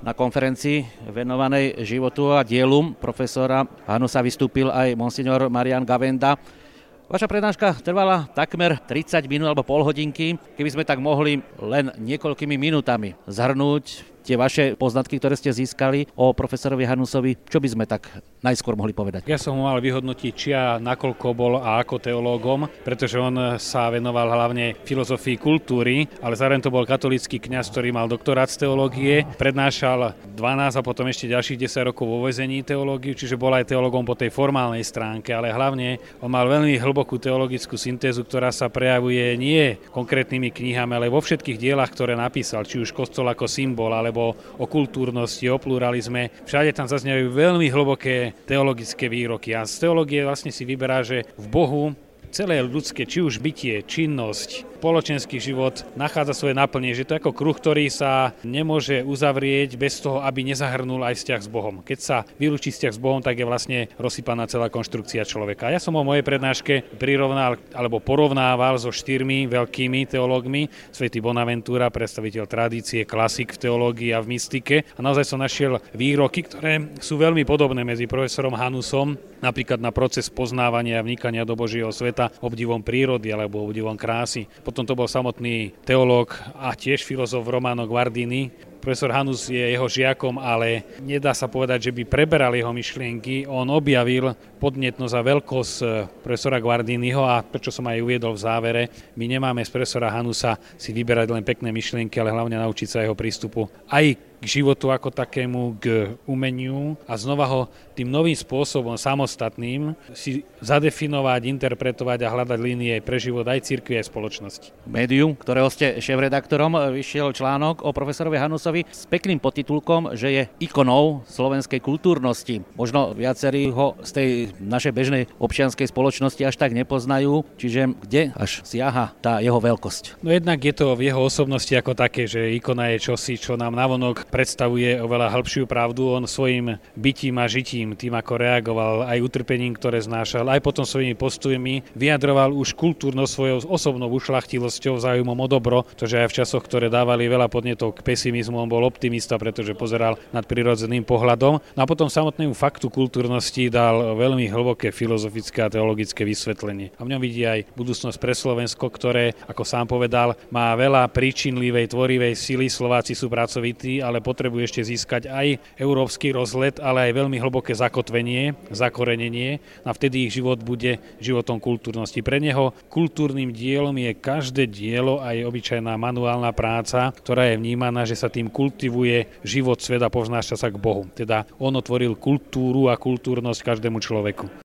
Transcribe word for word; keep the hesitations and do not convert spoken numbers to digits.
Na konferencii venovanej životu a dielu profesora Hanusa vystúpil aj monsignor Marián Gavenda. Vaša prednáška trvala takmer tridsať minút alebo pol hodinky. Keby sme tak mohli len niekoľkými minútami zhrnúť tie vaše poznatky, ktoré ste získali o profesorovi Hanusovi, čo by sme tak najskôr mohli povedať? Ja som ho mal vyhodnotiť, či a nakoľko bol a ako teológom, pretože on sa venoval hlavne filozofii kultúry, ale zároveň to bol katolícky kňaz, ktorý mal doktorát z teológie, prednášal dvanásť a potom ešte ďalších desať rokov vo väzení teológiu, čiže bol aj teológom po tej formálnej stránke, ale hlavne on mal veľmi hlbokú teologickú syntézu, ktorá sa prejavuje nie konkrétnymi knihami, ale vo všetkých dielach, ktoré napísal, či už Kostol ako symbol, alebo o kultúrnosti, o pluralizme. Všade tam zaznievajú veľmi hlboké teologické výroky. A z teológie vlastne si vyberá, že v Bohu celé ľudské, či už bytie, činnosť, spoločenský život nachádza svoje naplnenie, že to je ako kruh, ktorý sa nemôže uzavrieť bez toho, aby nezahrnul aj vzťah s Bohom. Keď sa vylúči vzťah s Bohom, tak je vlastne rozsypaná celá konštrukcia človeka. Ja som o mojej prednáške prirovnal alebo porovnával so štyrmi veľkými teológmi. Svätý Bonaventura, predstaviteľ tradície, klasik v teológii a v mystike. A naozaj som našiel výroky, ktoré sú veľmi podobné medzi profesorom Hanusom, napríklad na proces poznávania a vnikania do Božieho sveta obdivom prírody alebo obdivom krásy. Potom to bol samotný teológ a tiež filozof Romano Guardini. Profesor Hanus je jeho žiakom, ale nedá sa povedať, že by preberal jeho myšlienky. On objavil podnetnosť a veľkosť profesora Guardiniho a prečo som aj uviedol v závere, my nemáme z profesora Hanusa si vyberať len pekné myšlienky, ale hlavne naučiť sa jeho prístupu aj k životu ako takému, k umeniu a znova ho tým novým spôsobom samostatným si zadefinovať, interpretovať a hľadať línie pre život aj cirkvi, aj spoločnosti. Médium, ktorého ste šéfredaktorom, vyšiel článok o profesorovi Hanusovi s pekným podtitulkom, že je ikonou slovenskej kultúrnosti. Možno viacerí ho z tej našej bežnej občianskej spoločnosti až tak nepoznajú, čiže kde až siaha tá jeho veľkosť? No jednak je to v jeho osobnosti ako také, že ikona je čosi, čo nám navonok predstavuje oveľa hĺbšiu pravdu. On svojim bytím a žitím, tým ako reagoval, aj utrpením, ktoré znášal, aj potom svojimi postojmi vyjadroval už kultúrnosť svojou osobnou ušľachtilosťou, záujmom o dobro, pretože aj v časoch, ktoré dávali veľa podnetov k pesimizmu, on bol optimista, pretože pozeral nad prirodzeným pohľadom. No a potom samotnému faktu kultúrnosti dal veľmi hlboké filozofické a teologické vysvetlenie. A v ňom vidí aj budúcnosť pre Slovensko, ktoré, ako sám povedal, má veľa príčinlivej, tvorivej sily. Slováci sú pracovití, ale potrebuje ešte získať aj európsky rozlet, ale aj veľmi hlboké zakotvenie, zakorenenie a vtedy ich život bude životom kultúrnosti. Pre neho kultúrnym dielom je každé dielo, aj obyčajná manuálna práca, ktorá je vnímaná, že sa tým kultivuje život, svet a povznáša sa k Bohu. Teda on otvoril kultúru a kultúrnosť každému človeku.